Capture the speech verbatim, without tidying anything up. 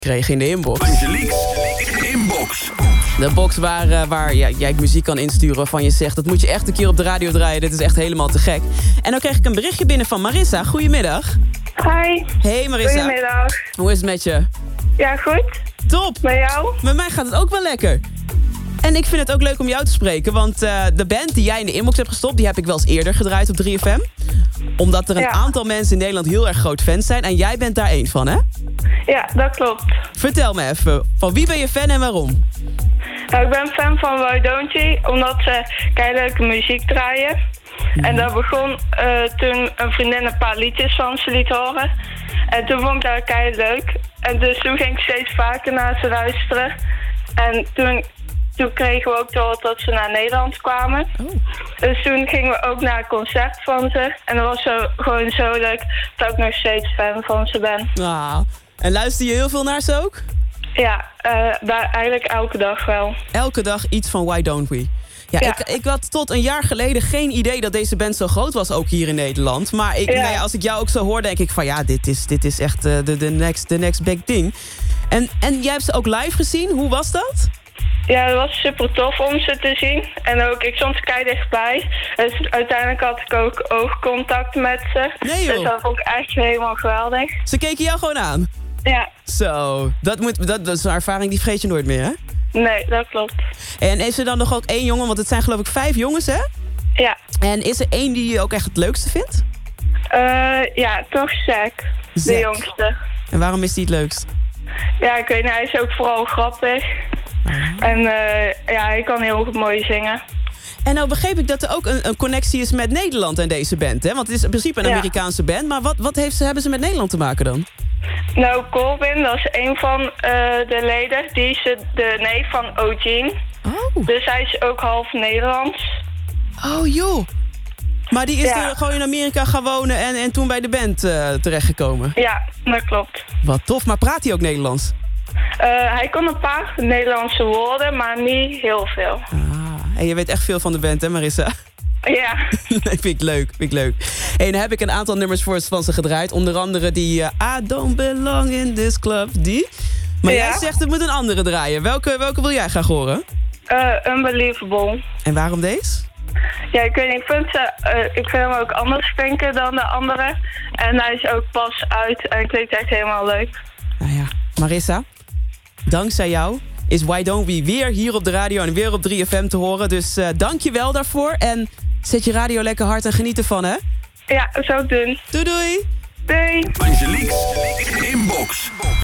kreeg in de inbox. Angelique's inbox. De box waar, uh, waar ja, jij muziek kan insturen waarvan je zegt... dat moet je echt een keer op de radio draaien, dit is echt helemaal te gek. En dan kreeg ik een berichtje binnen van Marissa. Goedemiddag. Hi. Hey Marissa. Goedemiddag. Hoe is het met je? Ja, goed. Top. Met jou? Met mij gaat het ook wel lekker. En ik vind het ook leuk om jou te spreken, want uh, de band die jij in de inbox hebt gestopt... die heb ik wel eens eerder gedraaid op drie F M. Omdat er een ja. aantal mensen in Nederland heel erg groot fans zijn... en jij bent daar één van, hè? Ja, dat klopt. Vertel me even, van wie ben je fan en waarom? Nou, ik ben fan van Why Don't You, omdat ze keileuke muziek draaien. Mm. En dat begon uh, toen een vriendin een paar liedjes van ze liet horen. En toen vond ik dat keileuk. En dus toen ging ik steeds vaker naar ze luisteren. En toen... Toen kregen we ook te horen dat ze naar Nederland kwamen. Oh. Dus toen gingen we ook naar een concert van ze. En dat was zo, gewoon zo leuk dat ik nog steeds fan van ze ben. Ah. En luister je heel veel naar ze ook? Ja, uh, daar eigenlijk elke dag wel. Elke dag iets van Why Don't We? Ja, ja. Ik, ik had tot een jaar geleden geen idee dat deze band zo groot was, ook hier in Nederland. Maar ik, ja. nou ja, als ik jou ook zo hoor, denk ik van ja, dit is, dit is echt de uh, next, the next big thing. En, en jij hebt ze ook live gezien, hoe was dat? Ja, het was super tof om ze te zien. En ook, ik stond kei dichtbij. Dus uiteindelijk had ik ook oogcontact met ze. Nee, joh. Dus dat vond ik echt helemaal geweldig. Ze keken jou gewoon aan? Ja. Zo, dat, moet, dat, dat is een ervaring die vergeet je nooit meer, hè? Nee, dat klopt. En is er dan nog ook één jongen, want het zijn geloof ik vijf jongens, hè? Ja. En is er één die je ook echt het leukste vindt? Uh, ja, toch Zack, de jongste. En waarom is die het leukst? Ja, ik weet niet, hij is ook vooral grappig. Uh-huh. En uh, ja, hij kan heel goed mooi zingen. En nou begreep ik dat er ook een, een connectie is met Nederland en deze band, hè? Want het is in principe een ja. Amerikaanse band. Maar wat, wat heeft ze, hebben ze met Nederland te maken dan? Nou, Corbin, dat is een van uh, de leden. Die is de neef van Eugene. Oh. Dus hij is ook half Nederlands. Oh joh. Maar die is ja. er gewoon in Amerika gaan wonen en, en toen bij de band uh, terechtgekomen? Ja, dat klopt. Wat tof, maar praat hij ook Nederlands? Uh, hij kon een paar Nederlandse woorden, maar niet heel veel. Ah, en je weet echt veel van de band, hè Marissa? Ja. vind ik leuk, vind ik leuk. En dan heb ik een aantal nummers voor van ze gedraaid. Onder andere die uh, I don't belong in this club, die. Maar ja. jij zegt het moet een andere draaien. Welke, welke wil jij graag horen? Uh, Unbelievable. En waarom deze? Ja, ik weet niet, ik vind, ze, uh, ik vind hem ook anders klinken dan de andere. En hij is ook pas uit en klinkt echt helemaal leuk. Nou ja, Marissa, dankzij jou is Why Don't We weer hier op de radio en weer op drie F M te horen. Dus uh, dank je wel daarvoor en zet je radio lekker hard en geniet ervan, hè? Ja, dat zou ik doen. Doei doei! Doei! Angelique's inbox.